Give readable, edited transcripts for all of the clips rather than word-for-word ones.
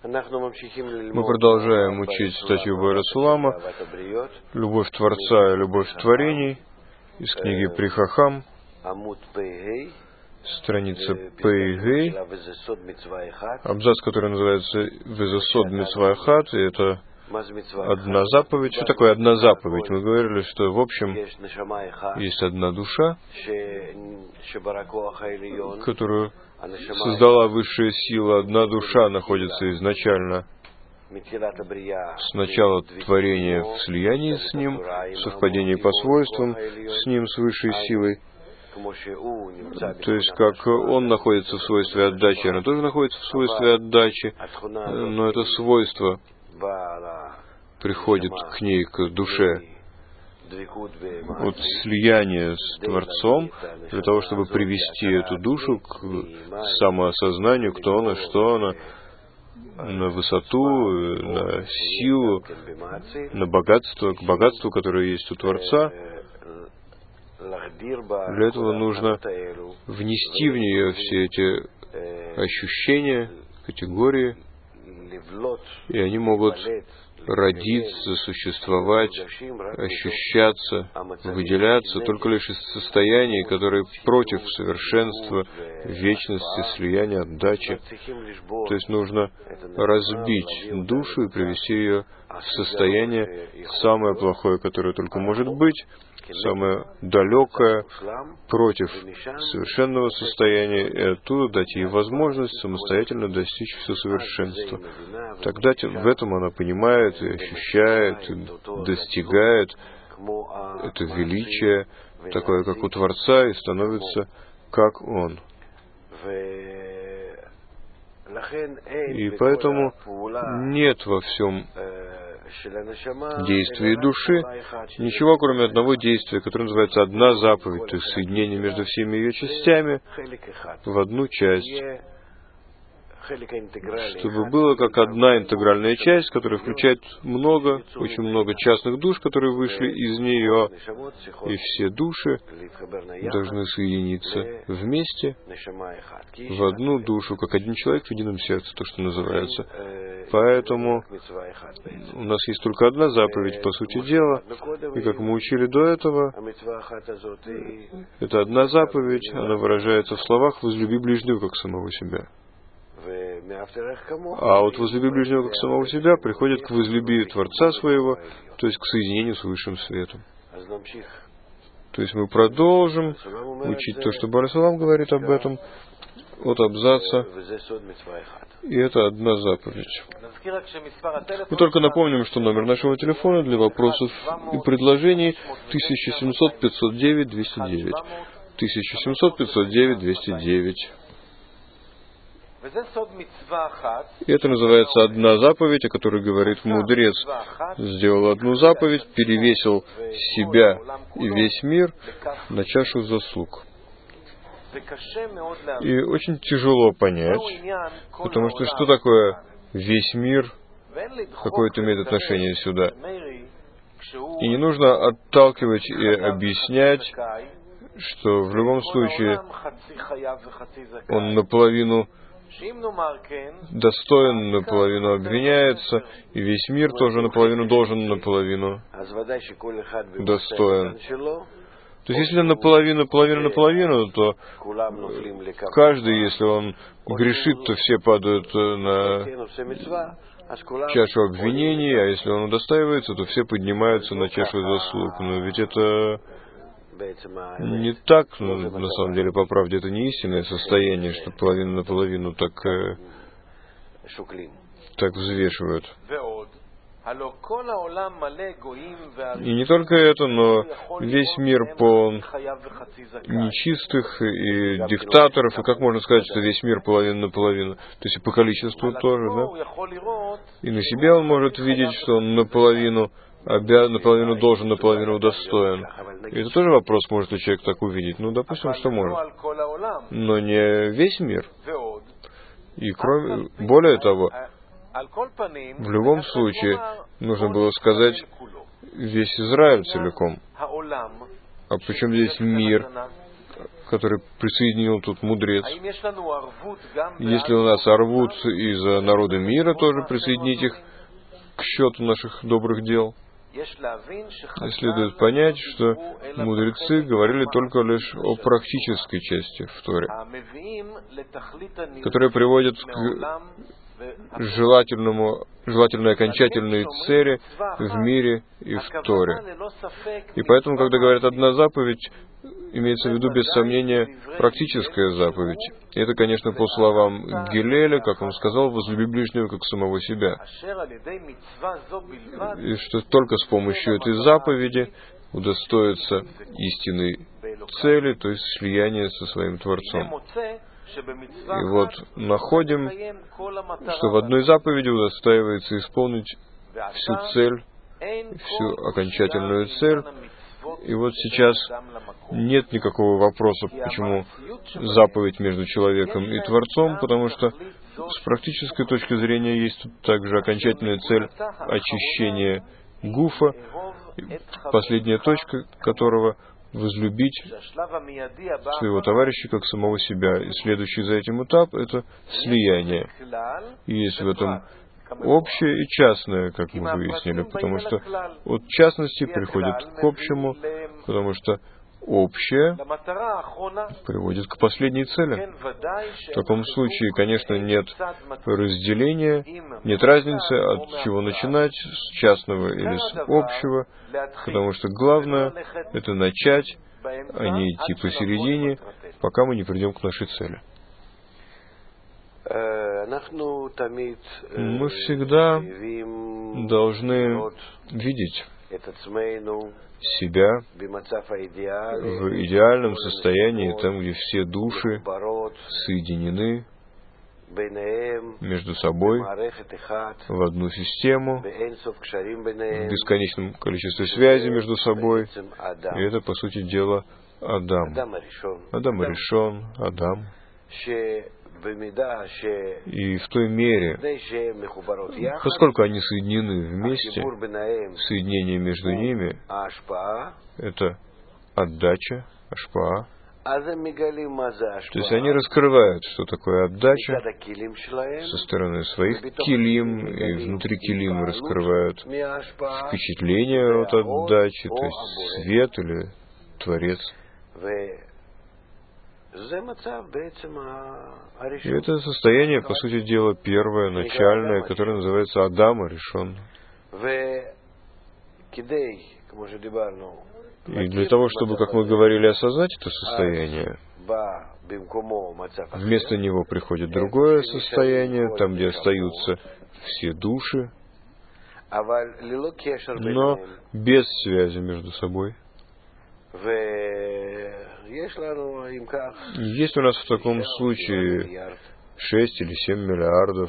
Мы продолжаем учить статью Боэра Сулама «Любовь Творца и любовь творений» из книги При Хахам, страница Пэй-Гэй, абзац, который называется «Везесод мицва эхад», и это одна заповедь. Что такое одна заповедь? Мы говорили, что в общем есть одна душа, которую создала высшая сила. Одна душа находится изначально с начала творения в слиянии с Ним, в совпадении по свойствам с Ним, с высшей силой. То есть, как Он находится в свойстве отдачи, она тоже находится в свойстве отдачи, но это свойство приходит к ней, к душе, от слияния с Творцом, для того, чтобы привести эту душу к самоосознанию, кто она, что она, на высоту, на силу, на богатство, к богатству, которое есть у Творца. Для этого нужно внести в нее все эти ощущения, категории, и они могут родиться, существовать, ощущаться, выделяться только лишь из состояний, которые против совершенства, вечности, слияния, отдачи. То есть нужно разбить душу и привести ее в состояние самое плохое, которое только может быть, самое далекое, против совершенного состояния, и оттуда дать ей возможность самостоятельно достичь все совершенства. Тогда в этом она понимает и ощущает, и достигает это величие, такое, как у Творца, и становится как Он. И поэтому нет во всем действии души ничего, кроме одного действия, которое называется одна заповедь, то есть соединение между всеми ее частями в одну часть, чтобы было как одна интегральная часть, которая включает очень много частных душ, которые вышли из нее, и все души должны соединиться вместе в одну душу, как один человек в едином сердце, то, что называется. Поэтому у нас есть только одна заповедь, по сути дела, и как мы учили до этого, это одна заповедь, она выражается в словах «возлюби ближнего, как самого себя». А вот возлюби ближнего как самого себя приходит к возлюби Творца своего, то есть к соединению с Высшим Светом. То есть мы продолжим учить то, что Боэр Сулам говорит об этом, от абзаца, и это одна заповедь. Мы только напомним, что номер нашего телефона для вопросов и предложений 1700-509-209. 1700-509-209. И это называется одна заповедь, о которой говорит мудрец. Сделал одну заповедь, перевесил себя и весь мир на чашу заслуг. И очень тяжело понять, потому что такое весь мир, какое это имеет отношение сюда. И не нужно отталкивать и объяснять, что в любом случае он наполовину достоин, наполовину обвиняется, и весь мир тоже наполовину должен, наполовину достоин. То есть, если наполовину, наполовину, то каждый, если он грешит, то все падают на чашу обвинений, а если он удостаивается, то все поднимаются на чашу заслуг. Но ведь это не так, на самом деле, по правде, это не истинное состояние, что половина на половину так взвешивают. И не только это, но весь мир полон нечистых и диктаторов, и как можно сказать, что весь мир половина на половину? То есть и по количеству тоже, да? И на себе он может видеть, что он наполовину наполовину должен, наполовину удостоен. И это тоже вопрос, может ли человек так увидеть. Ну, допустим, что может. Но не весь мир. И более того, в любом случае, нужно было сказать весь Израиль целиком. А причем здесь мир, который присоединил тут мудрец. Если у нас арвут из народа мира, тоже присоединить их к счету наших добрых дел. Следует понять, что мудрецы говорили только лишь о практической части в Торе, которая приводит к желательной окончательной цели в мире и в Торе. И поэтому, когда говорят «одна заповедь», имеется в виду, без сомнения, практическая заповедь. И это, конечно, по словам Гилеля, как он сказал, «возлюби ближнего, как самого себя». И что только с помощью этой заповеди удостоится истинной цели, то есть слияния со своим Творцом. И вот находим, что в одной заповеди удостаивается исполнить всю цель, всю окончательную цель. И вот сейчас нет никакого вопроса, почему заповедь между человеком и Творцом, потому что с практической точки зрения есть тут также окончательная цель очищения гуфа, последняя точка которого — возлюбить своего товарища как самого себя. И следующий за этим этап — это слияние. И есть в этом общее и частное, как мы выяснили, потому что от частности приходит к общему, потому что общее приводит к последней цели. В таком случае, конечно, нет разделения, нет разницы, от чего начинать, с частного или с общего, потому что главное — это начать, а не идти посередине, пока мы не придем к нашей цели. Мы всегда должны видеть себя в идеальном состоянии, там, где все души соединены между собой в одну систему, в бесконечном количестве связей между собой. И это, по сути дела, Адам. Адам Аришон, Адам. И в той мере, поскольку они соединены вместе, соединение между ними — это отдача, ашпаа. То есть они раскрывают, что такое отдача со стороны своих килим, и внутри килим раскрывают впечатление от отдачи, то есть свет или Творец. И это состояние, по сути дела, первое, начальное, которое называется Адам Аришон. И для того, чтобы, как мы говорили, осознать это состояние, вместо него приходит другое состояние, там, где остаются все души, но без связи между собой. Есть у нас в таком случае 6 или 7 миллиардов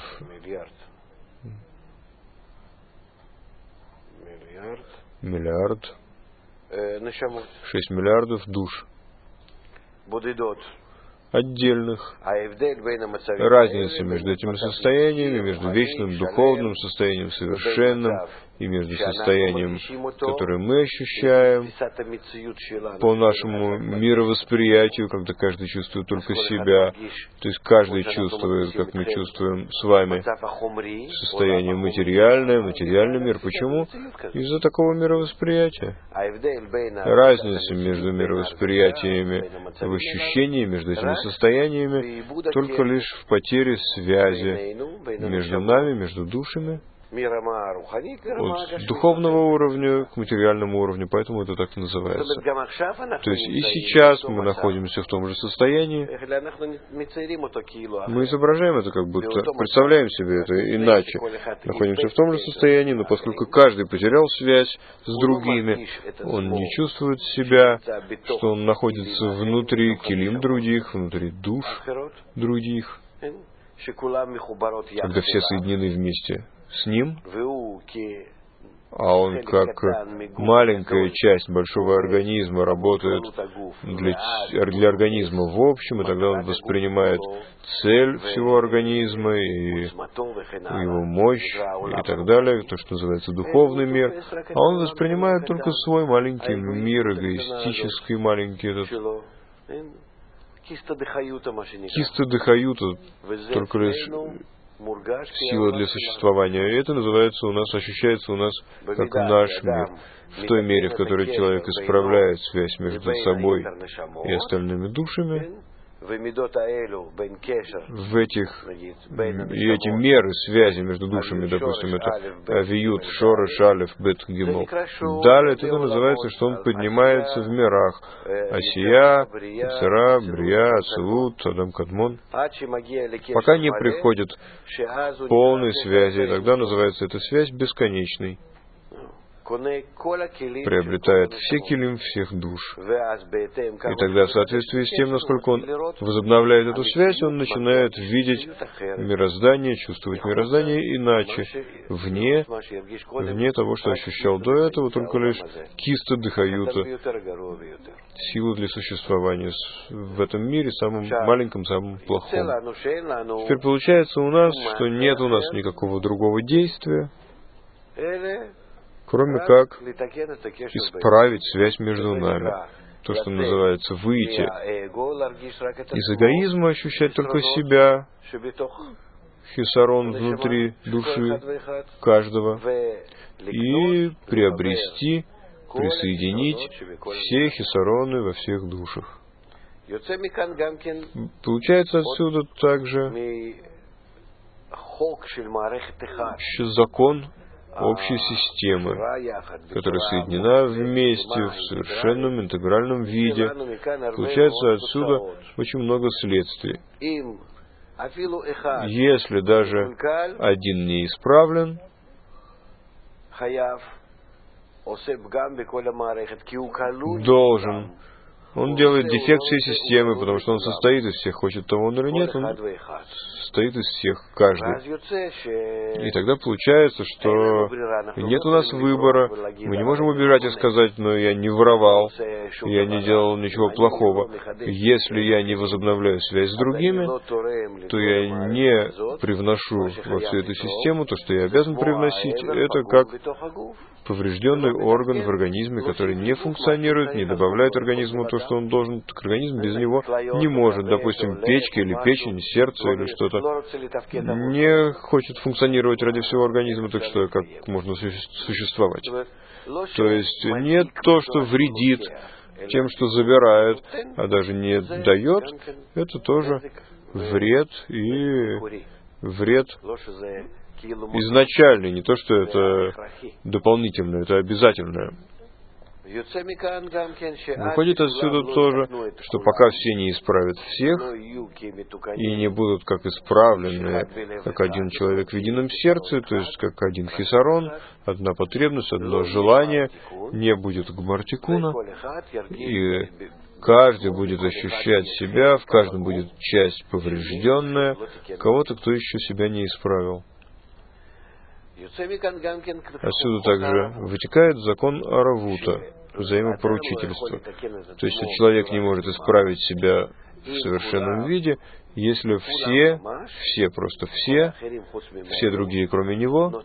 миллиард 6 миллиардов душ отдельных. Разница между этими состояниями, между вечным духовным состоянием, совершенным, и между состоянием, которое мы ощущаем по нашему мировосприятию, когда каждый чувствует только себя, то есть каждый чувствует, как мы чувствуем с вами, состояние материальное, материальный мир. Почему? Из-за такого мировосприятия. Разница между мировосприятиями в ощущении, между этими состояниями, только лишь в потере связи между нами, между душами, от духовного уровня к материальному уровню, поэтому это так называется. То есть и сейчас мы находимся в том же состоянии, мы изображаем это как будто, представляем себе это иначе. Находимся в том же состоянии, но поскольку каждый потерял связь с другими, он не чувствует себя, что он находится внутри килим других, внутри душ других, когда все соединены вместе с ним, а он как маленькая часть большого организма работает для организма в общем, и тогда он воспринимает цель всего организма и его мощь и так далее, то, что называется духовный мир, а он воспринимает только свой маленький мир, эгоистический маленький этот. киста дыхаюта, только лишь сила для существования. И это называется у нас, ощущается у нас как наш мир. В той мере, в которой человек исправляет связь между собой и остальными душами, в этих, и эти меры связи между душами, допустим, это авиют, шореш, алеф, бет, гимел. Далее это называется, что он поднимается в мирах. Асия, Ицара, Брия, Ацилут, Адам Кадмон. Пока не приходит полной связи, и тогда называется эта связь бесконечной. Приобретает все килим всех душ. И тогда, в соответствии с тем, насколько он возобновляет эту связь, он начинает видеть мироздание, чувствовать мироздание иначе, вне того, что ощущал до этого, только лишь киста дыхаюта, силу для существования в этом мире, самом маленьком, самом плохом. Теперь получается у нас, что нет у нас никакого другого действия, кроме как исправить связь между нами. То, что называется выйти из эгоизма, ощущать только себя, хисарон внутри души каждого, и приобрести, присоединить все хисароны во всех душах. Получается отсюда также еще закон общей системы, которая соединена вместе в совершенном интегральном виде. Получается отсюда очень много следствий. Если даже один не исправлен, он делает дефект всей системы, потому что он состоит из всех, хочет того он или нет, он состоит из всех каждый. И тогда получается, что нет у нас выбора, мы не можем убежать и сказать, но я не воровал, я не делал ничего плохого. Если я не возобновляю связь с другими, то я не привношу во всю эту систему то, что я обязан привносить. Это как поврежденный орган в организме, который не функционирует, не добавляет организму то, что он должен, так организм без него не может. Допустим, печка или печень, сердце или что-то не хочет функционировать ради всего организма, так что как можно существовать? То есть нет то, что вредит тем, что забирает, а даже не дает, это тоже вред, и вред изначальный, не то, что это дополнительное, это обязательное. Выходит отсюда тоже, что пока все не исправят всех и не будут как исправлены, как один человек в едином сердце, то есть как один хисарон, одна потребность, одно желание, не будет гмартикуна, и каждый будет ощущать себя, в каждом будет часть поврежденная, кого-то, кто еще себя не исправил. Отсюда также вытекает закон Аравута, взаимопоручительства. То есть, что человек не может исправить себя в совершенном виде, если все другие, кроме него,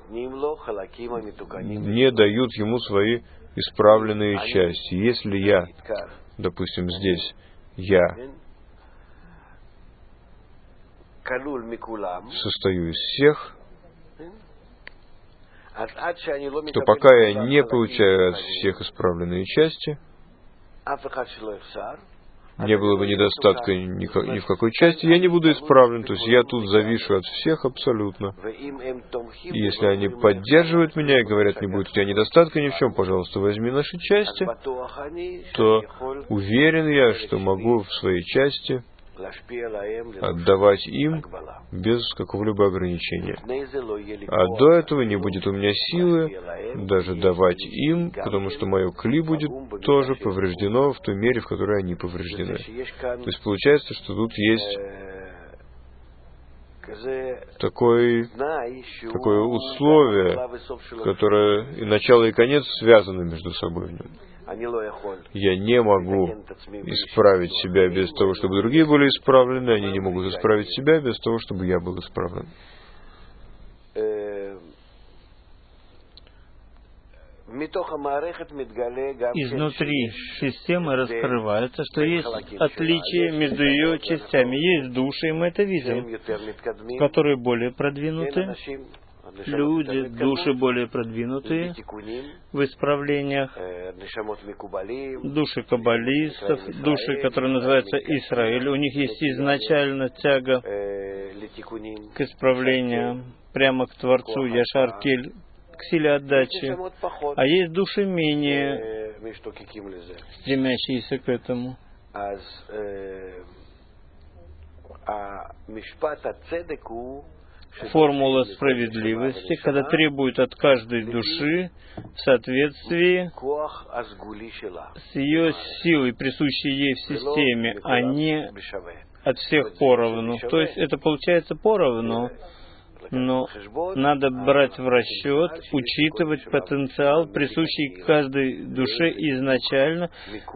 не дают ему свои исправленные части. Если я, допустим, здесь, я состою из всех, то пока я не получаю от всех исправленные части, не было бы недостатка ни в какой части, я не буду исправлен, то есть я тут завишу от всех абсолютно. И если они поддерживают меня и говорят, не будет у тебя недостатка ни в чем, пожалуйста, возьми наши части, то уверен я, что могу в своей части отдавать им без какого-либо ограничения. А до этого не будет у меня силы даже давать им, потому что мое кли будет тоже повреждено в той мере, в которой они повреждены. То есть получается, что тут есть такое условие, которое и начало, и конец связаны между собой в нем. Я не могу исправить себя без того, чтобы другие были исправлены, они не могут исправить себя без того, чтобы я был исправлен. Изнутри системы раскрывается, что есть отличие между ее частями. Есть души, и мы это видим, которые более продвинуты. Люди, души более продвинутые в исправлениях, души каббалистов, души, которые называются Израиль. У них есть изначально тяга к исправлению, прямо к Творцу, Яшар Кель, к силе отдачи. А есть души менее стремящиеся к этому. Формула справедливости, когда требует от каждой души в соответствии с ее силой, присущей ей в системе, а не от всех поровну. То есть это получается поровну, но надо брать в расчет, учитывать потенциал, присущий каждой душе изначально,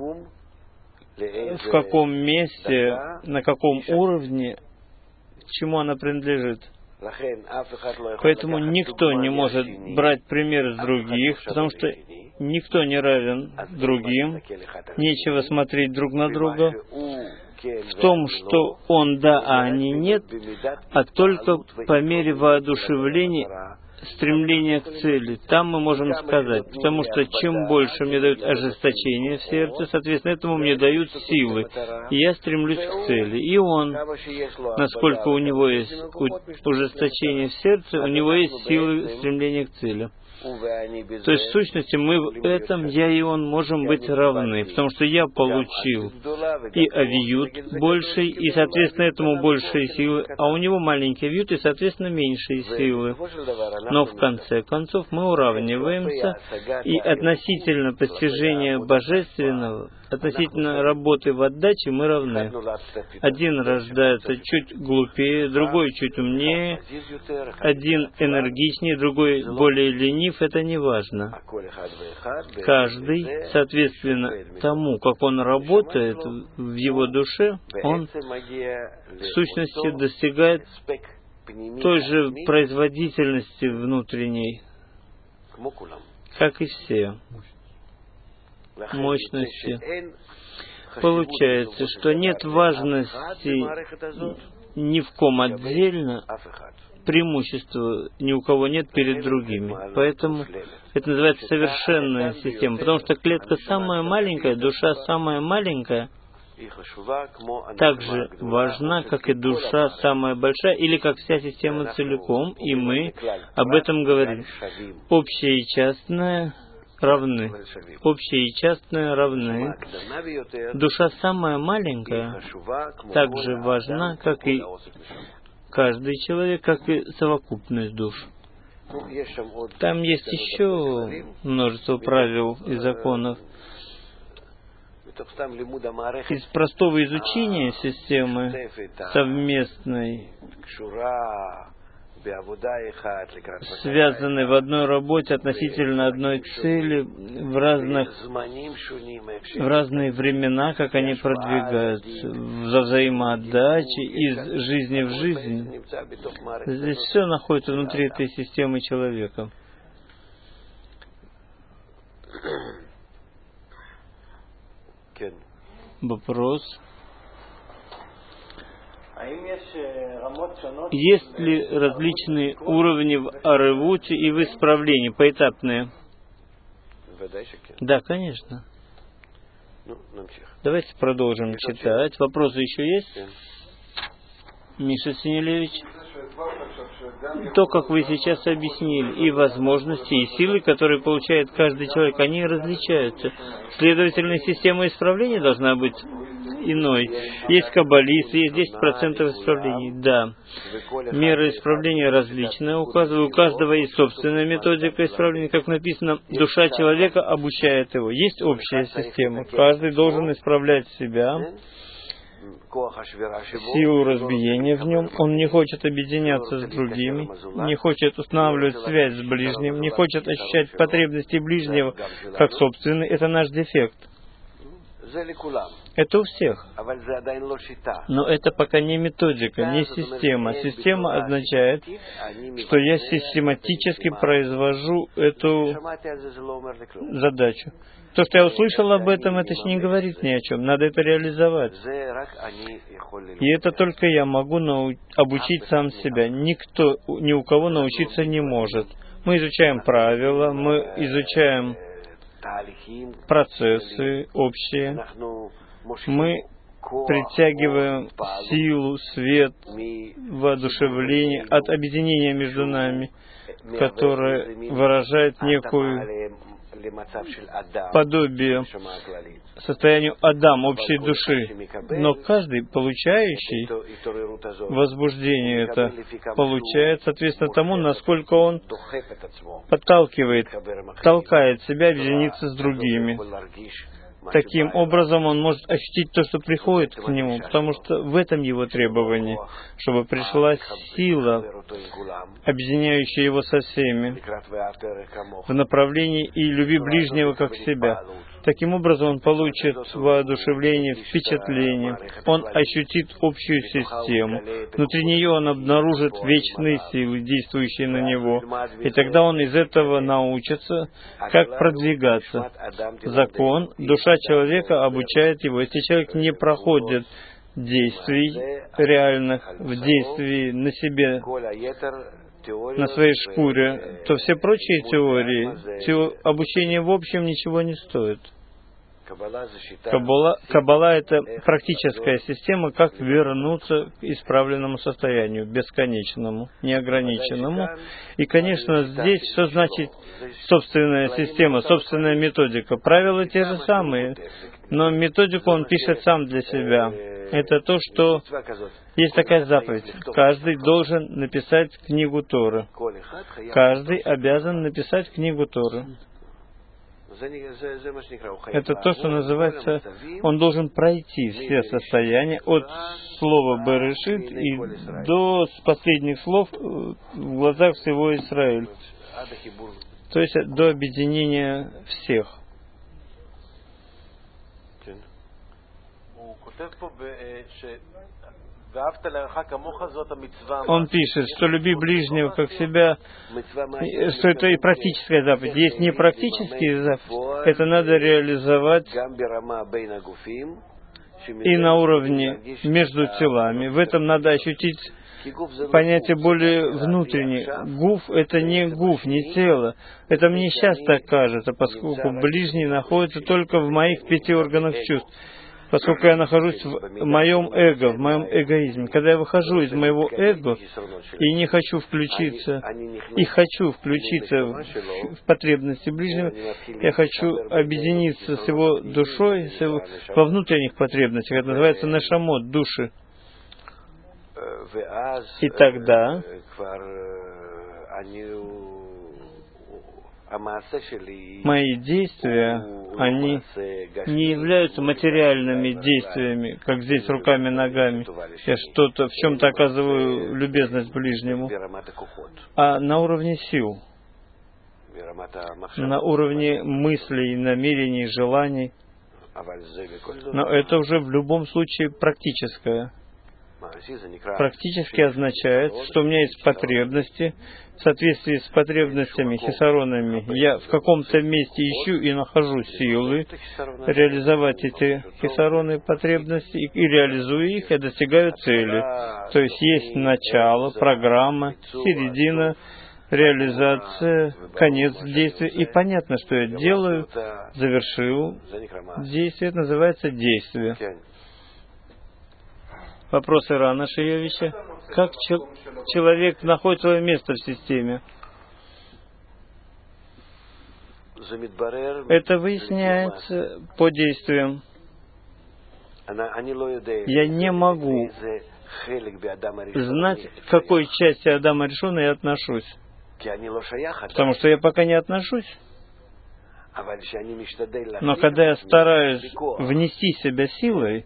в каком месте, на каком уровне, чему она принадлежит. Поэтому никто не может брать пример с других, потому что никто не равен другим, нечего смотреть друг на друга в том, что он да, а они нет, а только по мере воодушевления, стремления к цели. Там мы можем сказать, потому что чем больше мне дают ожесточения в сердце, соответственно, этому мне дают силы, и я стремлюсь к цели. И он, насколько у него есть ожесточение в сердце, у него есть силы стремления к цели. То есть, в сущности, мы в этом, я и он, можем быть равны, потому что я получил и авиют больший, и, соответственно, этому большие силы, а у него маленький авиют, и, соответственно, меньшие силы. Но, в конце концов, мы уравниваемся, и относительно постижения божественного, относительно работы в отдаче мы равны. Один рождается чуть глупее, другой чуть умнее, один энергичнее, другой более ленив, это не важно. Каждый, соответственно тому, как он работает в его душе, он в сущности достигает той же производительности внутренней, как и все. Мощности. Получается, что нет важности ни в ком отдельно, преимущества ни у кого нет перед другими. Поэтому это называется совершенная система, потому что клетка самая маленькая, душа самая маленькая, так же важна, как и душа самая большая, или как вся система целиком, и мы об этом говорим. Общее и частное равны. Общее и частное равны. Душа самая маленькая так же важна, как и каждый человек, как и совокупность душ. Там есть еще множество правил и законов. Из простого изучения системы совместной, связанной в одной работе относительно одной цели, в разные времена, как они продвигаются, за взаимоотдачей, из жизни в жизнь. Здесь все находится внутри этой системы человека. Вопрос. Есть ли различные уровни в аревуте и в исправлении, поэтапные? Да, конечно. Давайте продолжим читать. Вопросы еще есть? Миша Синелевич? То, как вы сейчас объяснили, и возможности, и силы, которые получает каждый человек, они различаются. Следовательно, система исправления должна быть иной. Есть каббалисты, есть 10% исправлений. Да. Меры исправления различны. У каждого есть собственная методика исправления. Как написано, душа человека обучает его. Есть общая система. Каждый должен исправлять себя, силу разбиения в нем. Он не хочет объединяться с другими, не хочет устанавливать связь с ближним, не хочет ощущать потребности ближнего как собственные. Это наш дефект. Это у всех. Но это пока не методика, не система. Система означает, что я систематически произвожу эту задачу. То, что я услышал об этом, это еще не говорит ни о чем. Надо это реализовать. И это только я могу обучить сам себя. Никто, ни у кого научиться не может. Мы изучаем правила, мы изучаем процессы общие. Мы притягиваем силу, свет, воодушевление от объединения между нами, которое выражает некую подобие состоянию Адам, общей души. Но каждый, получающий возбуждение это, получает, соответственно, тому, насколько он подталкивает, толкает себя объединиться с другими. Таким образом, он может ощутить то, что приходит к нему, потому что в этом его требование, чтобы пришла сила, объединяющая его со всеми, в направлении и люби ближнего как себя. Таким образом, он получит воодушевление, впечатление, он ощутит общую систему. Внутри нее он обнаружит вечные силы, действующие на него. И тогда он из этого научится, как продвигаться. Закон, душа человека обучает его. Если человек не проходит действий реальных, в действии на себе, на своей шкуре, то все прочие теории, обучение в общем ничего не стоит. Каббала — это практическая система, как вернуться к исправленному состоянию, бесконечному, неограниченному. И, конечно, здесь что значит собственная система, собственная методика? Правила те же самые, но методику он пишет сам для себя. Это то, что есть такая заповедь. Каждый должен написать книгу Торы. Каждый обязан написать книгу Торы. Это то, что называется, он должен пройти все состояния от слова «Берешит» и до последних слов в глазах всего Израиля. То есть до объединения всех. Он пишет, что люби ближнего как себя, что это и практическая заповедь. Есть непрактические заповеди, это надо реализовать и на уровне между телами. В этом надо ощутить понятие более внутреннее. Гуф — это не гуф, не тело. Это мне сейчас так кажется, поскольку ближний находится только в моих 5 органах чувств. Поскольку я нахожусь в моем эго, в моем эгоизме. Когда я выхожу из моего эго и не хочу включиться, и хочу включиться в потребности ближнего, я хочу объединиться с его душой, во внутренних потребностях. Это называется нашамот, души. И тогда мои действия, они не являются материальными действиями, как здесь руками, ногами. Я что-то, в чем-то оказываю любезность ближнему, а на уровне сил, на уровне мыслей, намерений, желаний. Но это уже в любом случае практическое. Практически означает, что у меня есть потребности, в соответствии с потребностями, хисаронами. Я в каком-то месте ищу и нахожу силы реализовать эти хисароны, потребности, и реализую их, я достигаю цели. То есть есть начало, программа, середина, реализация, конец действия, и понятно, что я делаю, завершил действие, это называется действие. Вопрос Ирана Шиевича. Как человек находит свое место в системе? Это выясняется по действиям. Я не могу знать, к какой части Адама Ришона я отношусь. Потому что я пока не отношусь. Но когда я стараюсь внести себя силой,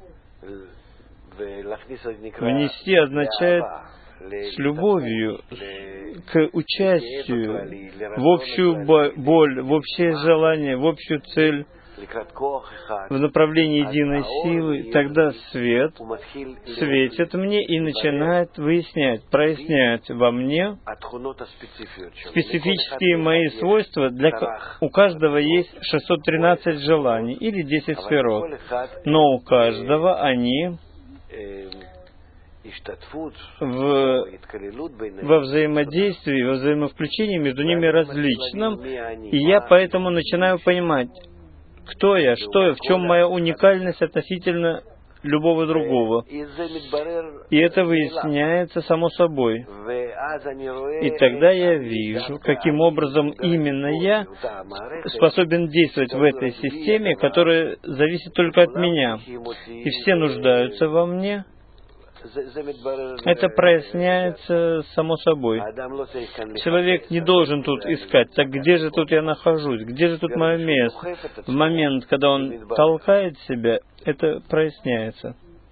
внести означает с любовью, к участию, в общую боль, в общее желание, в общую цель, в направлении единой силы, тогда свет светит мне и начинает выяснять, прояснять во мне специфические мои свойства. У каждого есть 613 желаний или 10 сферот, но у каждого они во взаимодействии, во взаимовключении между ними различным, и я поэтому начинаю понимать, кто я, что я, в чем моя уникальность относительно любого другого. И это выясняется само собой. И тогда я вижу, каким образом именно я способен действовать в этой системе, которая зависит только от меня. И все нуждаются во мне. Это проясняется само собой. Человек не должен тут искать, так где же тут я нахожусь, где же тут мое место. В момент, когда он толкает себя, это проясняется.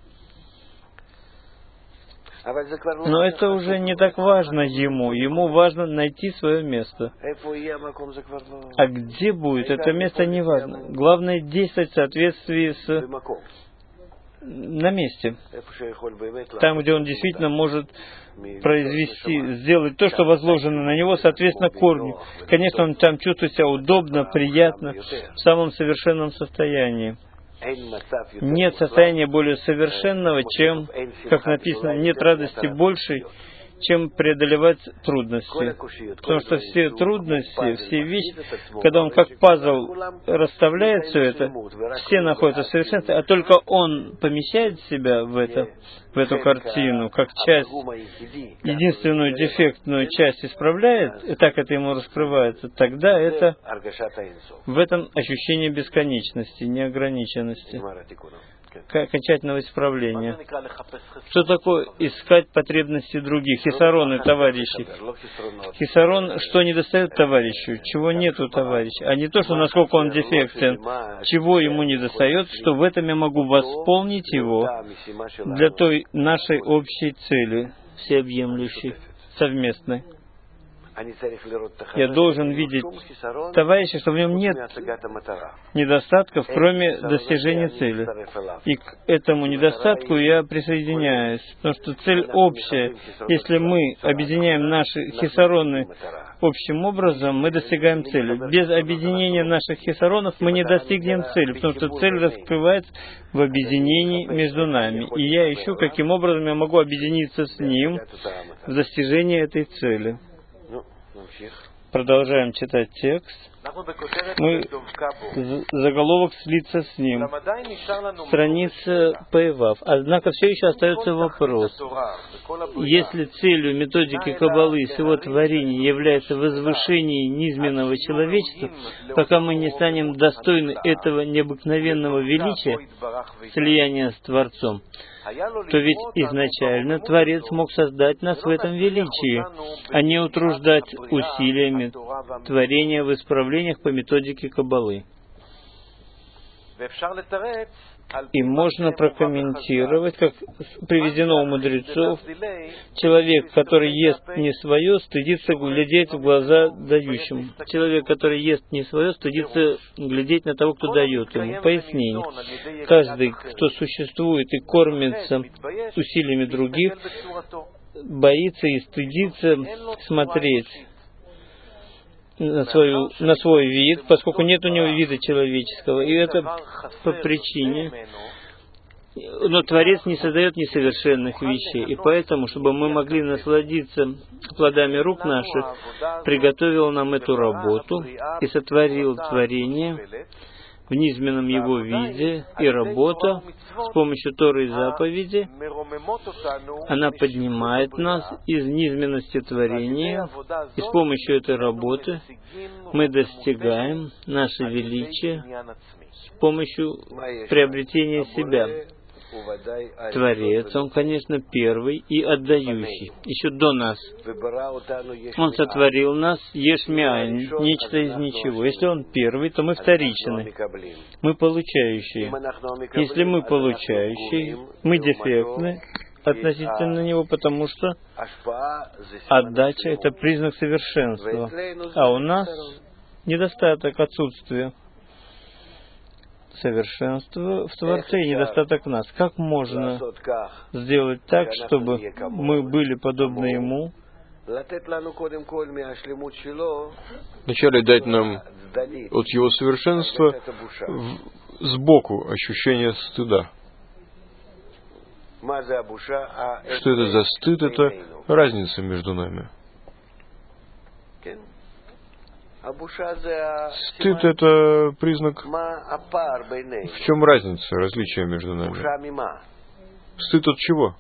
Но это уже не так важно ему. Ему важно найти свое место. А где будет это место, не важно. Главное действовать в соответствии с на месте, там, где он действительно может произвести, сделать то, что возложено на него, соответственно, корню. Конечно, он там чувствует себя удобно, приятно, в самом совершенном состоянии. Нет состояния более совершенного, чем, как написано, нет радости большей, чем преодолевать трудности. Потому что все трудности, все вещи, когда он как пазл расставляет все это, все находятся в совершенстве, а только он помещает себя в эту картину, как часть, единственную дефектную часть исправляет, и так это ему раскрывается, тогда это в этом ощущение бесконечности, неограниченности, окончательного исправления. Что такое искать потребности других? Хисароны товарищей. Хисарон, что недостает товарищу, чего нет у товарища, а не то, что насколько он дефектен, чего ему недостает, что в этом я могу восполнить его для той нашей общей цели, всеобъемлющей, совместной. Я должен видеть товарища, что в нем нет недостатков, кроме достижения цели. И к этому недостатку я присоединяюсь, потому что цель общая. Если мы объединяем наши хисароны общим образом, мы достигаем цели. Без объединения наших хисаронов мы не достигнем цели, потому что цель раскрывается в объединении между нами. И я ищу, каким образом я могу объединиться с ним в достижении этой цели. Продолжаем читать текст. Мы заголовок слиться с ним. Страница Пэйвав. Однако все еще остается вопрос. Если целью методики Каббалы и всего творения является возвышение низменного человечества, пока мы не станем достойны этого необыкновенного величия, слияния с Творцом, то ведь изначально Творец мог создать нас в этом величии, а не утруждать усилиями творения в исправлениях по методике Каббалы. И можно прокомментировать, как приведено у мудрецов, человек, который ест не свое, стыдится глядеть в глаза дающему. Человек, который ест не свое, стыдится глядеть на того, кто дает ему. Пояснение. Каждый, кто существует и кормится усилиями других, боится и стыдится смотреть на свой вид, поскольку нет у него вида человеческого. И это по причине. Но Творец не создает несовершенных вещей. И поэтому, чтобы мы могли насладиться плодами рук наших, приготовил нам эту работу и сотворил творение в низменном его виде, и работа с помощью Торы и заповеди, она поднимает нас из низменности творения, и с помощью этой работы мы достигаем наше величие с помощью приобретения себя. Творец, Он, конечно, первый и отдающий, еще до нас. Он сотворил нас еш миайн, нечто из ничего. Если Он первый, то мы вторичны. Мы получающие. Если мы получающие, мы дефектны относительно Него, потому что отдача — это признак совершенства, а у нас недостаток, отсутствия. совершенство в Творце и недостаток нас. Как можно сделать так, чтобы мы были подобны Ему? Вначале дать нам от Его совершенства сбоку ощущение стыда. Что это за стыд? Это разница между нами. Стыд — это признак, в чем разница, различие между нами. Стыд от чего?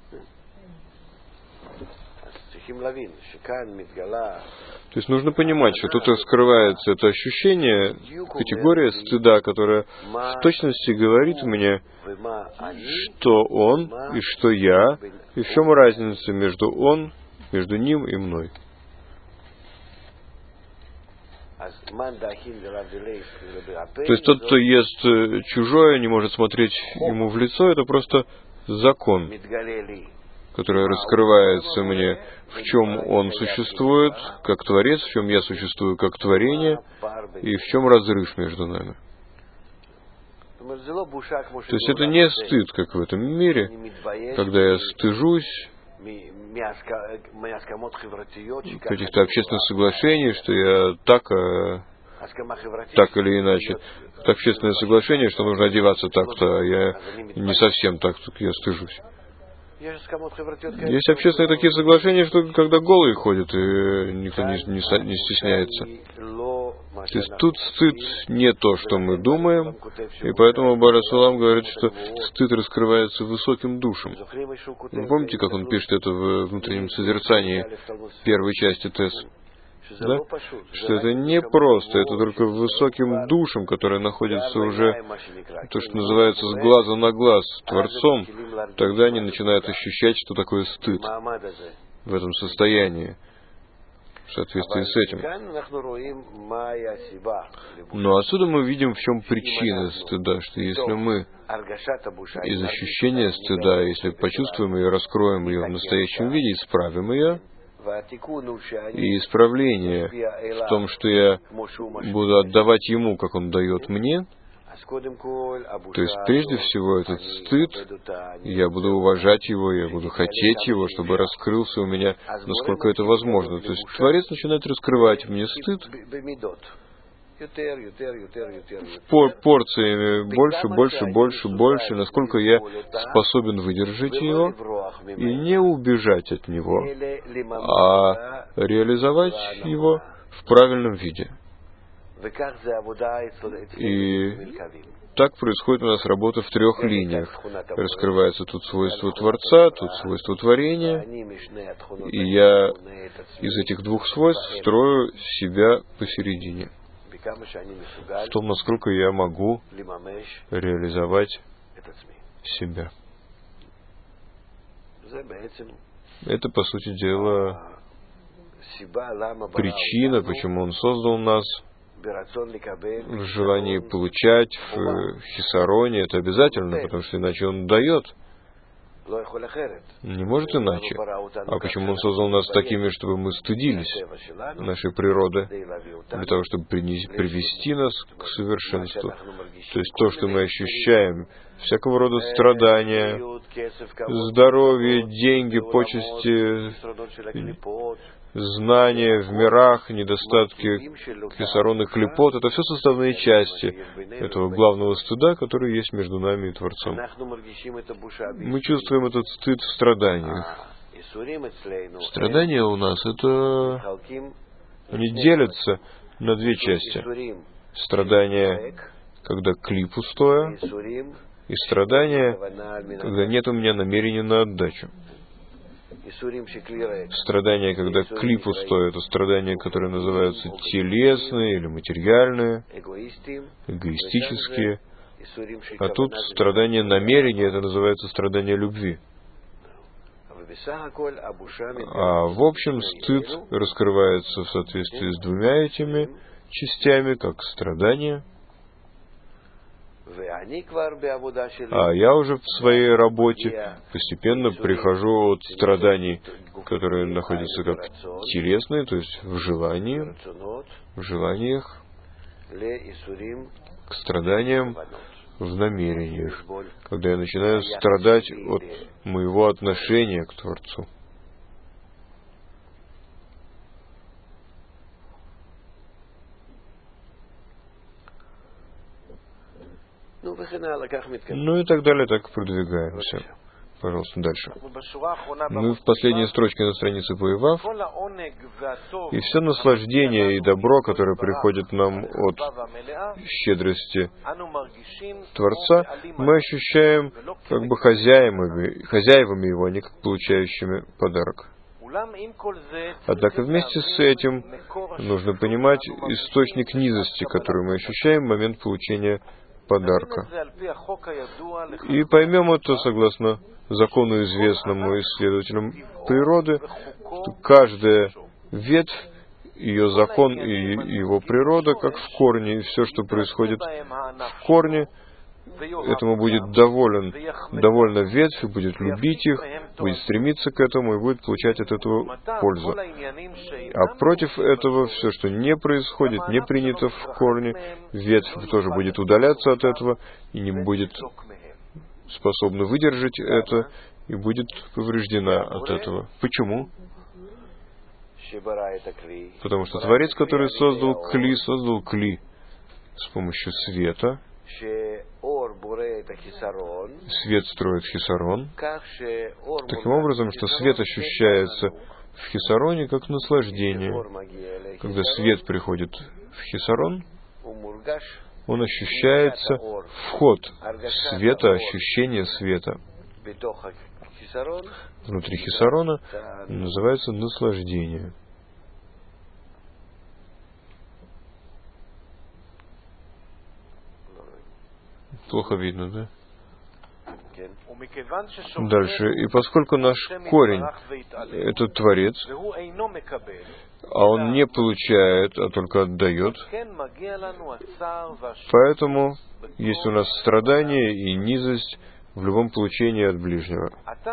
То есть нужно понимать, что тут раскрывается это ощущение, категория стыда, которая в точности говорит мне, что он и что я, и в чем разница между ним и мной. То есть тот, кто ест чужое, не может смотреть ему в лицо, это просто закон, который раскрывается мне, в чем он существует как Творец, в чем я существую как творение, и в чем разрыв между нами. То есть это не стыд, как в этом мире, когда я стыжусь каких-то общественных соглашений, что я так или иначе. Это общественное соглашение, что нужно одеваться так-то, а я не совсем так, я стыжусь. Есть общественные такие соглашения, что когда голые ходят, и никто не стесняется. То есть тут стыд не то, что мы думаем, и поэтому Бааль ха-Суlam говорит, что стыд раскрывается высоким душем. Вы помните, как он пишет это в внутреннем созерцании первой части Тес? Да? Что это не просто, это только высоким душем, который находится уже, то, что называется, с глаза на глаз, Творцом, тогда они начинают ощущать, что такое стыд в этом состоянии, в соответствии с этим. Но отсюда мы видим, в чем причина стыда, что если мы из ощущения стыда, если почувствуем ее, раскроем ее в настоящем виде, исправим ее, и исправление в том, что я буду отдавать Ему, как Он дает мне, то есть прежде всего этот стыд, я буду уважать его, я буду хотеть его, чтобы раскрылся у меня, насколько это возможно. То есть Творец начинает раскрывать в мне стыд порциями больше, насколько я способен выдержать его и не убежать от него, а реализовать его в правильном виде. И так происходит у нас работа в трех линиях. Раскрывается тут свойство Творца, тут свойство творения, и я из этих двух свойств строю себя посередине. В том, насколько я могу реализовать себя. Это, по сути дела, причина, почему Он создал нас, в желании получать, в хисароне. Это обязательно, потому что иначе Он дает. Не может иначе. А почему Он создал нас такими, чтобы мы стыдились нашей природы, для того, чтобы привести нас к совершенству? То есть то, что мы ощущаем, всякого рода страдания, здоровье, деньги, почести, знания в мирах, недостатки хисарон и клипот — это все составные части этого главного стыда, который есть между нами и Творцом. Мы чувствуем этот стыд в страданиях. Страдания у нас они делятся на две части. Страдания, когда клип устоя, и страдания, когда нет у меня намерения на отдачу. Страдания, когда клип устоя, это страдания, которые называются телесные или материальные, эгоистические. А тут страдание намерения, это называется страдание любви. А в общем, стыд раскрывается в соответствии с двумя этими частями, как страдание. А я уже в своей работе постепенно прихожу от страданий, которые находятся как телесные, то есть в желаниях, к страданиям в намерениях, когда я начинаю страдать от моего отношения к Творцу. Ну и так далее, так продвигаемся. Пожалуйста, дальше. Мы в последней строчке на странице Воевав, и все наслаждение и добро, которое приходит нам от щедрости Творца, мы ощущаем как бы хозяевами его, а не как получающими подарок. Однако вместе с этим нужно понимать источник низости, который мы ощущаем в момент получения подарка. И поймем это согласно закону, известному исследователям природы, что каждая ветвь, ее закон и его природа, как в корне, и все, что происходит в корне, этому будет довольна ветвь, и будет любить их, будет стремиться к этому и будет получать от этого пользу. А против этого все, что не происходит, не принято в корне, ветвь тоже будет удаляться от этого и не будет способна выдержать это и будет повреждена от этого. Почему? Потому что Творец, который создал кли с помощью света. Свет строит хисарон. Таким образом, что свет ощущается в хисароне как наслаждение. Когда свет приходит в хисарон, он ощущается вход света, ощущение света. Внутри хисарона называется наслаждение. Плохо видно, да? Дальше. И поскольку наш корень — это Творец, а он не получает, а только отдает, поэтому есть у нас страдание и низость в любом получении от ближнего.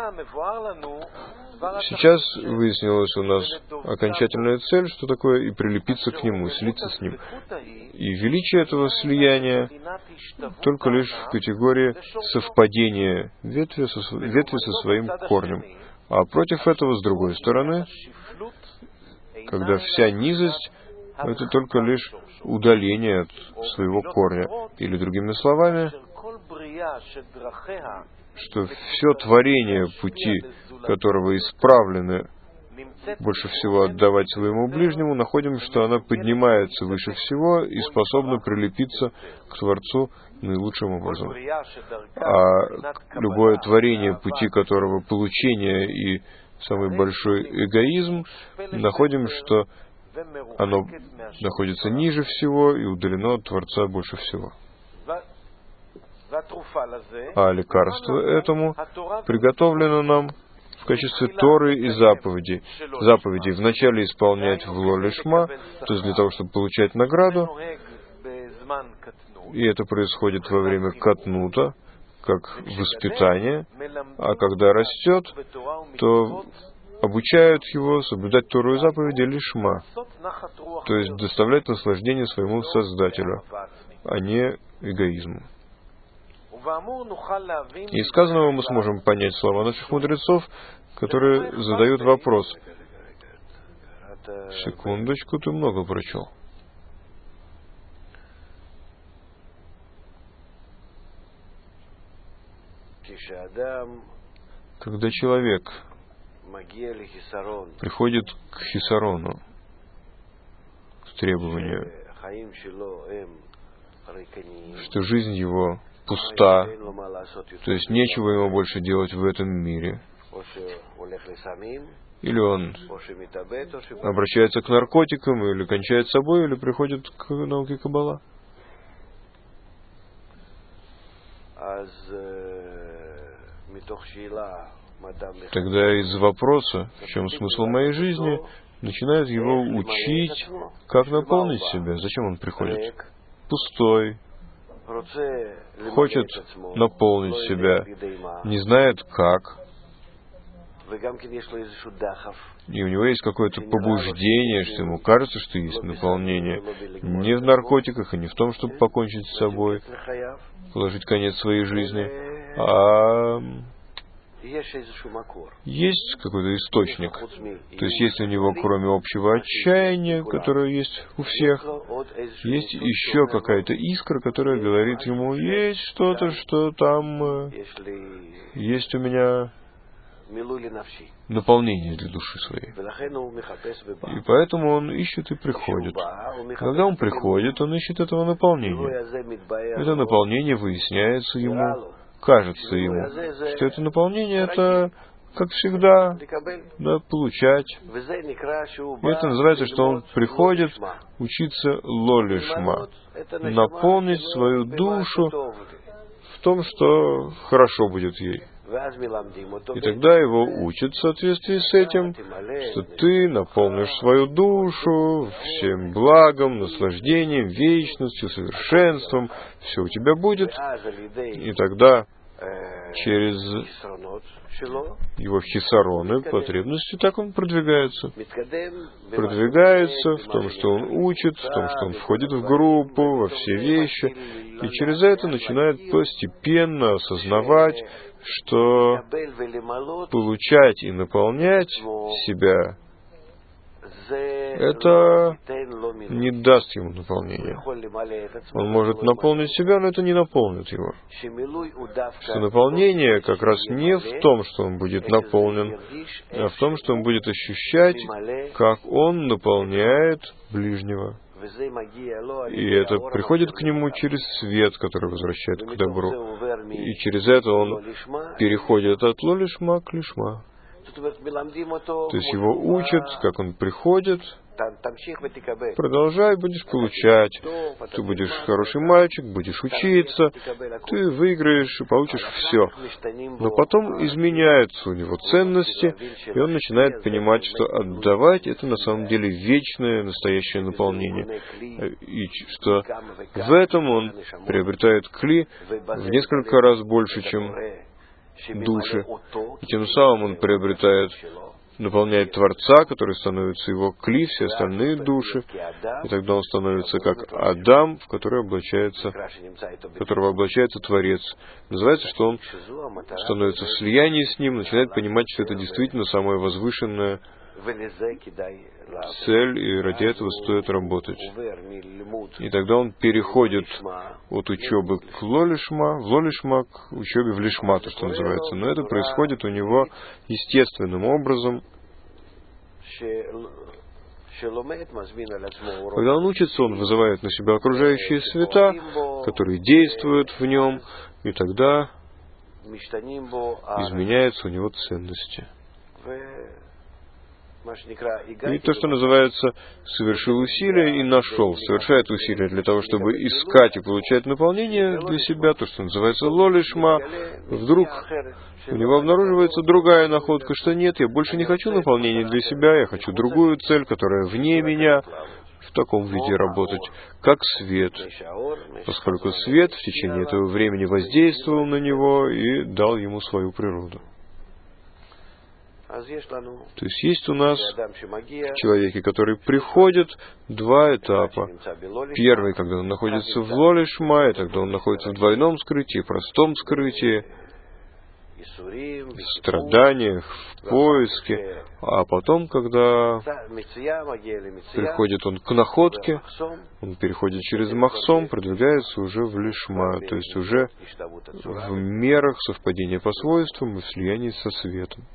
Сейчас выяснилась у нас окончательная цель, что такое и прилепиться к нему, слиться с ним. И величие этого слияния только лишь в категории совпадения ветви со своим корнем. А против этого, с другой стороны, когда вся низость — это только лишь удаление от своего корня. Или, другими словами, что все творение пути, которого исправлены больше всего отдавать своему ближнему, находим, что она поднимается выше всего и способна прилепиться к Творцу наилучшим образом. А любое творение, пути которого получение и самый большой эгоизм, находим, что оно находится ниже всего и удалено от Творца больше всего. А лекарство этому приготовлено нам в качестве Торы и заповедей. Заповеди вначале исполнять в лоле шма, то есть для того, чтобы получать награду, и это происходит во время катнута, как воспитание, а когда растет, то обучают его соблюдать Тору и заповеди лишма, то есть доставлять наслаждение своему Создателю, а не эгоизму. И из сказанного мы сможем понять слова наших мудрецов, которые задают вопрос. Секундочку, ты много прочел. Когда человек приходит к хисарону, к требованию, что жизнь его пуста, то есть нечего ему больше делать в этом мире, или он обращается к наркотикам, или кончает собой, или приходит к науке Каббала. Тогда из вопроса, в чем смысл моей жизни, начинают его учить, как наполнить себя. Зачем он приходит? Пустой. Хочет наполнить себя, не знает как. И у него есть какое-то побуждение, что ему кажется, что есть наполнение не в наркотиках и не в том, чтобы покончить с собой, положить конец своей жизни, а есть какой-то источник. То есть есть у него, кроме общего отчаяния, которое есть у всех, есть еще какая-то искра, которая говорит ему, есть что-то, что там есть у меня наполнение для души своей. И поэтому он ищет и приходит. Когда он приходит, он ищет этого наполнения. Это наполнение выясняется ему, кажется ему, что это наполнение, это, как всегда, да, получать. И это называется, что он приходит учиться лолишма, наполнить свою душу в том, что хорошо будет ей. И тогда его учат в соответствии с этим, что ты наполнишь свою душу всем благом, наслаждением, вечностью, совершенством, все у тебя будет. И тогда через его хисароны, потребности, так он продвигается. Продвигается в том, что он учит, в том, что он входит в группу, во все вещи, и через это начинает постепенно осознавать, что получать и наполнять себя это не даст ему наполнения. Он может наполнить себя, но это не наполнит его. Что наполнение как раз не в том, что он будет наполнен, а в том, что он будет ощущать, как он наполняет ближнего. И это приходит к нему через свет, который возвращает к добру. И через это он переходит от лолишма к лишма. То есть его учат, как он приходит. Продолжай, будешь получать. Ты будешь хороший мальчик, будешь учиться, ты выиграешь и получишь все. Но потом изменяются у него ценности, и он начинает понимать, что отдавать — это на самом деле вечное, настоящее наполнение. И что в этом он приобретает кли в несколько раз больше, чем души. И тем самым он наполняет Творца, который становится его кли, все остальные души, и тогда он становится как Адам, в которого облачается Творец. Называется, что он становится в слиянии с ним, начинает понимать, что это действительно самая возвышенная цель, и ради этого стоит работать. И тогда он переходит от учебы к лолишма, в лолишма к учебе в лишма, то, что называется. Но это происходит у него естественным образом. Когда он учится, он вызывает на себя окружающие света, которые действуют в нем, и тогда изменяются у него ценности. И то, что называется, совершил усилие и нашел, совершает усилия для того, чтобы искать и получать наполнение для себя, то, что называется лолишма, вдруг у него обнаруживается другая находка, что нет, я больше не хочу наполнения для себя, я хочу другую цель, которая вне меня, в таком виде работать, как свет, поскольку свет в течение этого времени воздействовал на него и дал ему свою природу. То есть есть у нас в человеке, который приходит, два этапа. Первый, когда он находится в лолишма, и тогда он находится в двойном скрытии, простом скрытии, в страданиях, в поиске. А потом, когда приходит он к находке, он переходит через махсом, продвигается уже в лишма, то есть уже в мерах совпадения по свойствам и в слиянии со светом.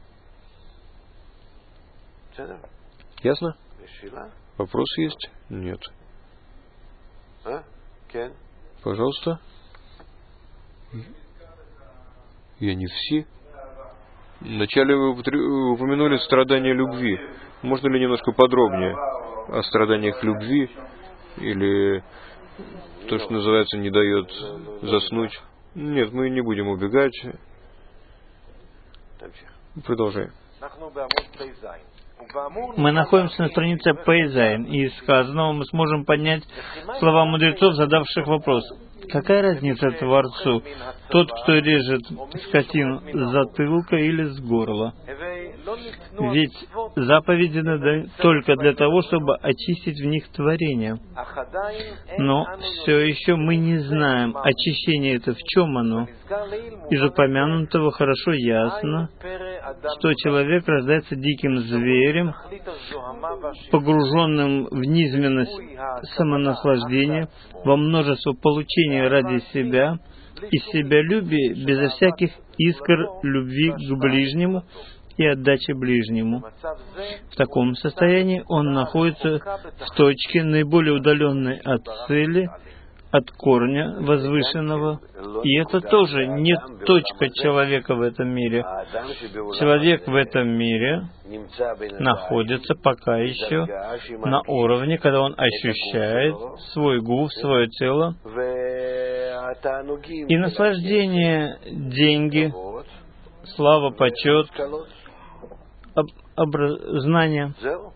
Ясно? Вопрос есть? Нет. Пожалуйста. Я не все. Вначале вы упомянули страдания любви. Можно ли немножко подробнее о страданиях любви? Или то, что называется, не дает заснуть? Нет, мы не будем убегать. Продолжаем. Мы находимся на странице Пейзайн, и из сказанного мы сможем поднять слова мудрецов, задавших вопрос. Какая разница Творцу, тот, кто режет скотину с затылка или с горла? Ведь заповеди даны только для того, чтобы очистить в них творение. Но все еще мы не знаем, очищение это в чем оно. Из упомянутого хорошо ясно, что человек рождается диким зверем, погруженным в низменность самонаслаждения, во множество получений ради себя и себялюбия, безо всяких искр любви к ближнему и отдачи ближнему. В таком состоянии он находится в точке, наиболее удаленной от цели, от корня возвышенного. И это тоже не точка человека в этом мире. Человек в этом мире находится пока еще на уровне, когда он ощущает свой гуф, свое тело, и наслаждение, деньги, слава, почет, знания.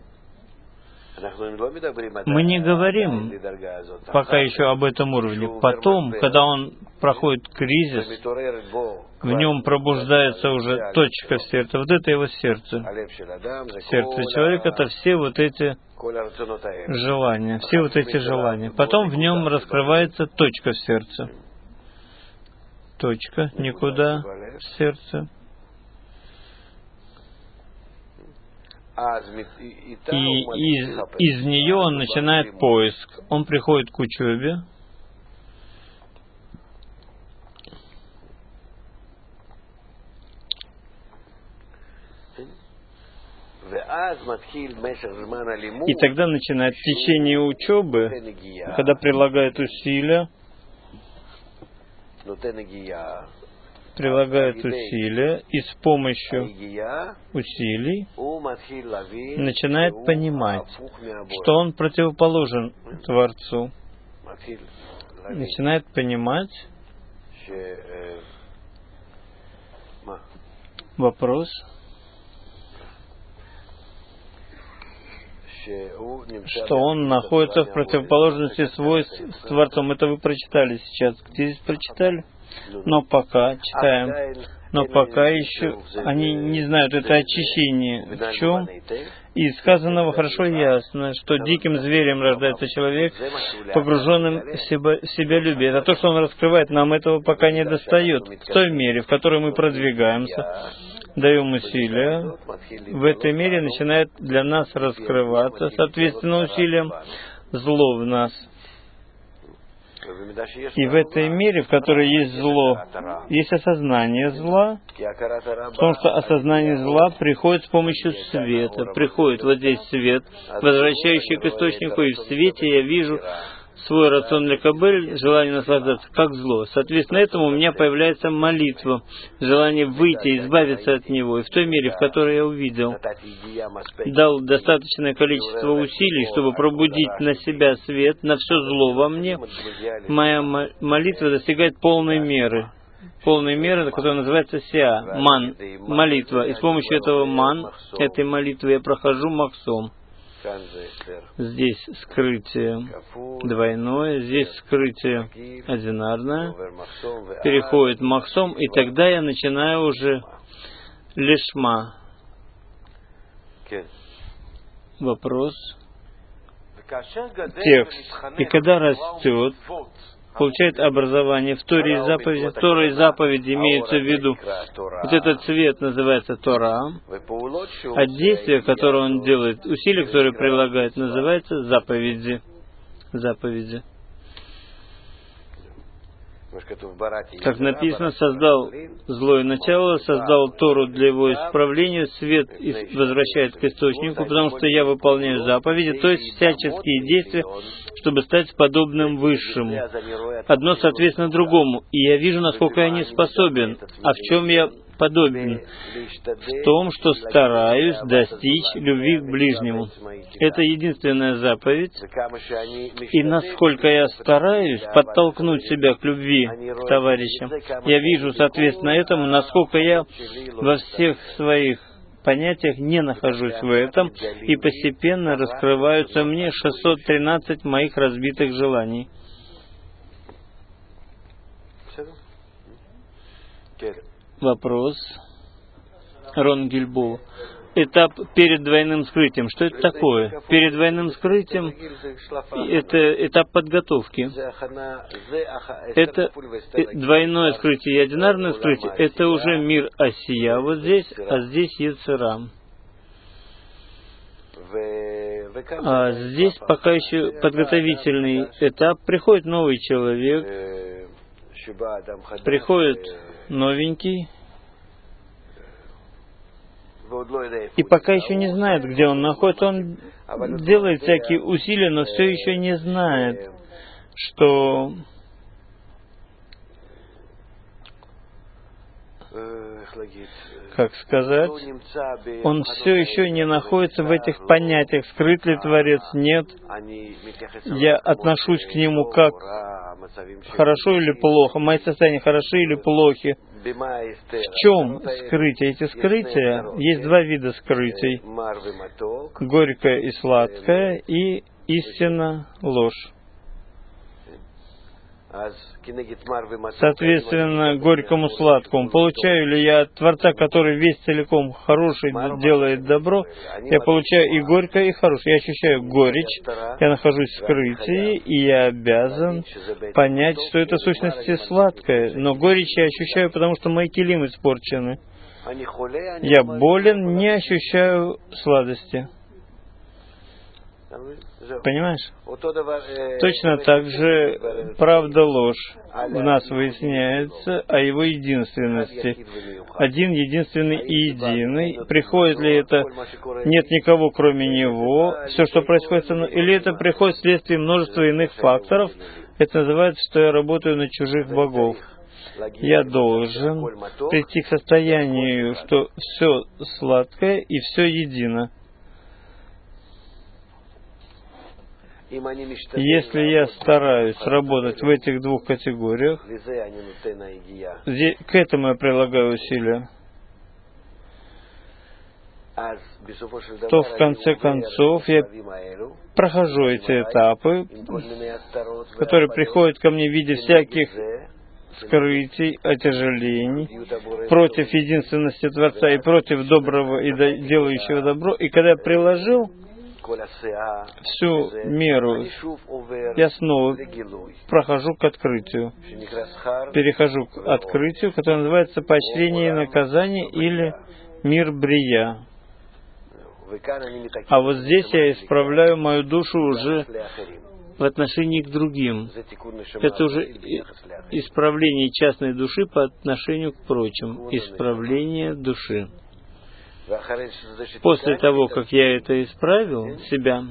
Мы не говорим пока еще об этом уровне. Потом, когда он проходит кризис, в нем пробуждается уже точка в сердце. Вот это его сердце. Сердце человека — это все вот эти желания, все вот эти желания. Потом в нем раскрывается точка в сердце. Точка, никуда в сердце. И из нее он начинает поиск. Он приходит к учебе. И тогда начинает течение учебы, когда прилагает усилия, и с помощью усилий начинает понимать, что он противоположен Творцу. Начинает понимать вопрос, что он находится в противоположности свойств с Творцом. Это вы прочитали сейчас. Где здесь прочитали? Но пока читаем. Но пока еще они не знают это очищение в чем. И сказанного хорошо ясно, что диким зверем рождается человек, погруженным в себялюбие. Это то, что он раскрывает, нам этого пока не достает. В той мере, в которой мы продвигаемся, даем усилия, в этой мере начинает для нас раскрываться, соответственно, усилиям, зло в нас. И в этой мере, в которой есть зло, есть осознание зла, потому что осознание зла приходит с помощью света. Приходит вот здесь свет, возвращающий к источнику, и в свете я вижу свой рацион лекабель, желание наслаждаться, как зло. Соответственно, этому у меня появляется молитва, желание выйти, избавиться от него. И в той мере, в которой я увидел, дал достаточное количество усилий, чтобы пробудить на себя свет, на все зло во мне, моя молитва достигает полной меры, которая называется сиа, ман, молитва. И с помощью этого ман, этой молитвы, я прохожу максом. Здесь скрытие двойное, здесь скрытие одинарное, переходит махсом, и тогда я начинаю уже лишма. Вопрос. Текст. И когда растет, получает образование в Торе и заповеди. Тора и заповеди имеются в виду. Вот этот цвет называется Тора, а действие, которое он делает, усилия, которые прилагает, называется заповеди. Заповеди. Как написано, создал злое начало, создал Тору для его исправления, свет возвращает к источнику, потому что я выполняю заповеди, то есть всяческие действия, чтобы стать подобным Высшему. Одно соответственно другому. И я вижу, насколько я не способен. А в чем я подобен? В том, что стараюсь достичь любви к ближнему. Это единственная заповедь. И насколько я стараюсь подтолкнуть себя к любви к товарищам, я вижу, соответственно этому, насколько я во всех своих понятиях не нахожусь в этом, и постепенно раскрываются мне 613 моих разбитых желаний. Вопрос. Рон Гильбоу. этап перед двойным скрытием. Что это такое? Перед двойным скрытием это этап подготовки. Это двойное скрытие и одинарное скрытие. Это уже мир Осия вот здесь, а здесь Йецер Ара. А здесь пока еще подготовительный этап. Приходит новый человек, приходит новенький, и пока еще не знает, где он находится. Он делает всякие усилия, но все еще не знает, что как сказать, он все еще не находится в этих понятиях, скрыт ли Творец, нет. Я отношусь к нему как хорошо или плохо, мои состояния хороши или плохи. В чем скрытие? Эти скрытия, есть два вида скрытий: горькое и сладкое, и истина, ложь. Соответственно, горькому сладкому. Получаю ли я от Творца, который весь целиком хороший, делает добро, я получаю и горькое, и хорошее. Я ощущаю горечь, я нахожусь в скрытии, и я обязан понять, что это в сущности сладкое. Но горечь я ощущаю, потому что мои килим испорчены. Я болен, не ощущаю сладости. Понимаешь? Точно так же правда ложь в нас выясняется о его единственности. Один, единственный и единый. Приходит ли это, нет никого кроме него, все, что происходит со мной, или это приходит вследствие множества иных факторов, это называется, что я работаю на чужих богов. Я должен прийти к состоянию, что все сладкое и все едино. Если я стараюсь работать в этих двух категориях, к этому я прилагаю усилия, то в конце концов я прохожу эти этапы, которые приходят ко мне в виде всяких скрытий, отяжелений, против единственности Творца и против доброго и делающего добро. И когда я приложил всю меру, я снова прохожу к открытию. Перехожу к открытию, которое называется поощрение и наказание или мир Брия. А вот здесь я исправляю мою душу уже в отношении к другим. Это уже исправление частной души по отношению к прочим. Исправление души. После того, как я это исправил, себя,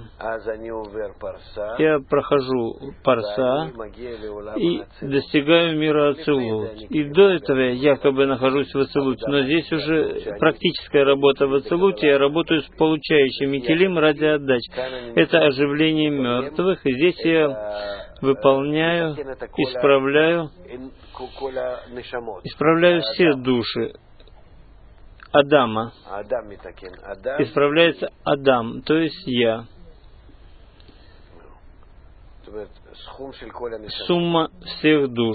я прохожу парса и достигаю мира Ацилут. И до этого я якобы нахожусь в Ацилуте, но здесь уже практическая работа в Ацилуте, я работаю с получающими килим ради отдач. Это оживление мертвых, и здесь я выполняю, исправляю все души Адама. Исправляется Адам, то есть я. Сумма всех душ.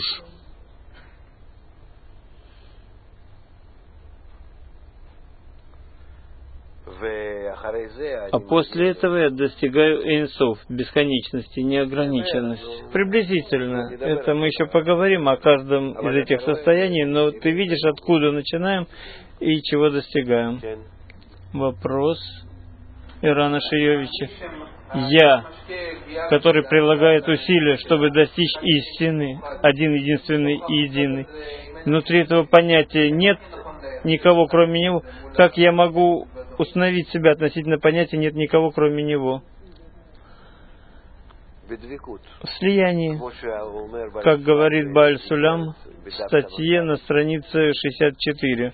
А после этого я достигаю Эйнсоф, бесконечности, неограниченности. Приблизительно. Это мы еще поговорим о каждом из этих состояний, но ты видишь, откуда начинаем и чего достигаем. Вопрос Ирана Шиевича. Я, который прилагает усилия, чтобы достичь истины, один, единственный и единый. Внутри этого понятия нет никого, кроме него. Как я могу установить себя относительно понятия «нет никого, кроме него»? В слиянии, как говорит Бааль Сулям в статье на странице 64.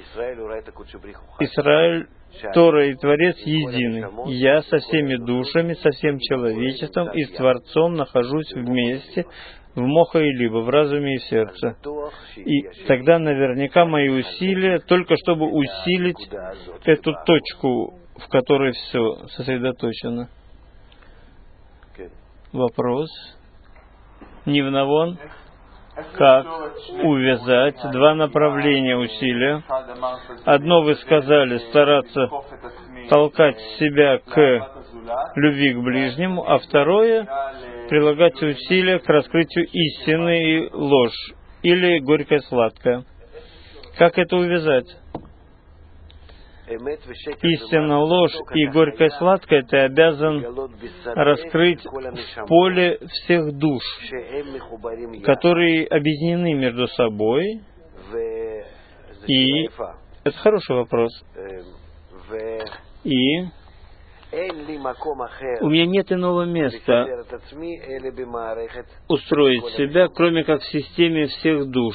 Израиль, Тора и Творец едины. Я со всеми душами, со всем человечеством и с Творцом нахожусь вместе в моха и либо, в разуме и сердце. И тогда наверняка мои усилия, только чтобы усилить эту точку, в которой все сосредоточено. Вопрос. Нивнавон. как увязать два направления усилия. Одно вы сказали, стараться толкать себя к любви к ближнему, а второе — прилагать усилия к раскрытию истины и ложь, или горькое-сладкое. Как это увязать? Истина, ложь и горькое-сладкое ты обязан раскрыть в поле всех душ, которые объединены между собой. И это хороший вопрос. И у меня нет иного места устроить себя, кроме как в системе всех душ.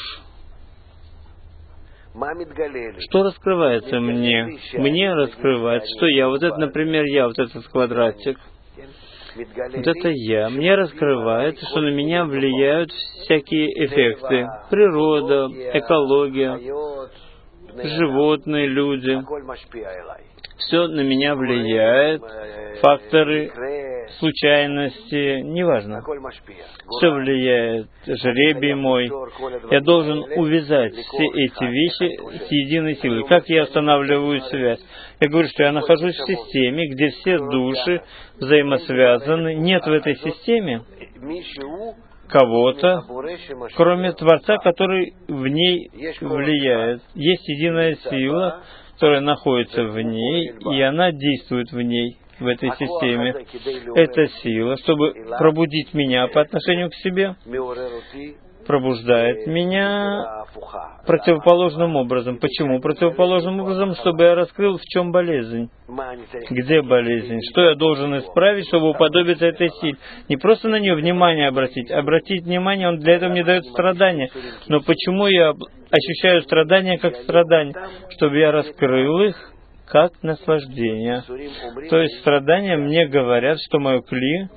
Что раскрывается мне? Мне раскрывается, что я. Вот это, например, я, вот этот квадратик. Вот это я. Мне раскрывается, что на меня влияют всякие эффекты. Природа, экология, животные, люди. Все на меня влияет, факторы, случайности, неважно. Все влияет, жребий мой. Я должен увязать все эти вещи с единой силой. Как я устанавливаю связь? Я говорю, что я нахожусь в системе, где все души взаимосвязаны. Нет в этой системе кого-то, кроме Творца, который в ней влияет. Есть единая сила, которая находится в ней, и она действует в ней, в этой системе. Эта сила, чтобы пробудить меня по отношению к себе, пробуждает меня противоположным образом. Почему противоположным образом? Чтобы я раскрыл, в чем болезнь. Где болезнь? Что я должен исправить, чтобы уподобиться этой силе? Не просто на нее внимание обратить. Обратить внимание, он для этого мне дает страдания. Но почему я ощущаю страдания как страдания? Чтобы я раскрыл их как наслаждение. То есть страдания мне говорят, что мое кли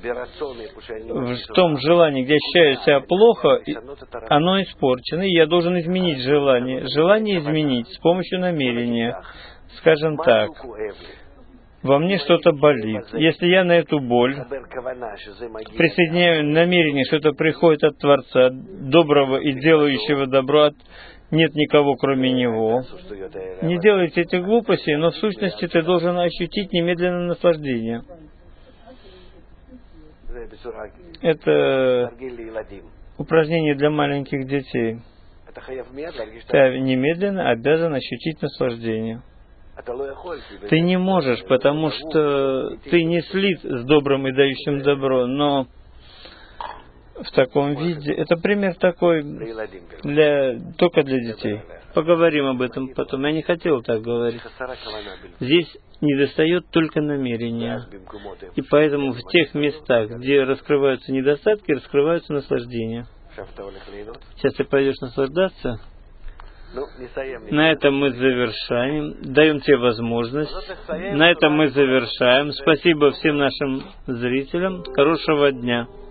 в том желании, где ощущаю себя плохо, оно испорчено, и я должен изменить желание. Желание изменить с помощью намерения. Скажем так, во мне что-то болит. Если я на эту боль присоединяю намерение, что это приходит от Творца, доброго и делающего добро, нет никого, кроме Него. Не делайте этих глупостей, но в сущности ты должен ощутить немедленное наслаждение. Это упражнение для маленьких детей. Ты немедленно обязан ощутить наслаждение. Ты не можешь, потому что ты не слит с добрым и дающим добро, но в таком виде. Это пример такой только для детей. Поговорим об этом потом. Я не хотел так говорить. Здесь недостает только намерения. И поэтому в тех местах, где раскрываются недостатки, раскрываются наслаждения. Сейчас ты пойдешь наслаждаться. На этом мы завершаем. Даем тебе возможность. На этом мы завершаем. Спасибо всем нашим зрителям. Хорошего дня.